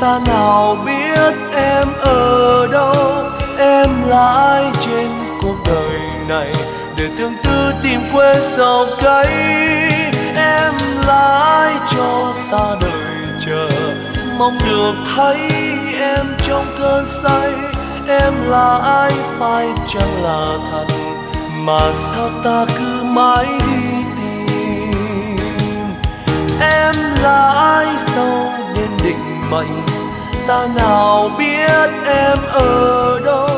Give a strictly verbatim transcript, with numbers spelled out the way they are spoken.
ta nào biết em ở đâu. Em là ai trên cuộc đời này để tương tư tìm quê sầu cay. Em là ai cho ta đợi chờ, mong được thấy em trong cơn say. Em là ai phải chăng là thật, mà sao ta cứ mãi đi tìm. Em là ai sâu nên định mệnh, ta nào biết em ở đâu.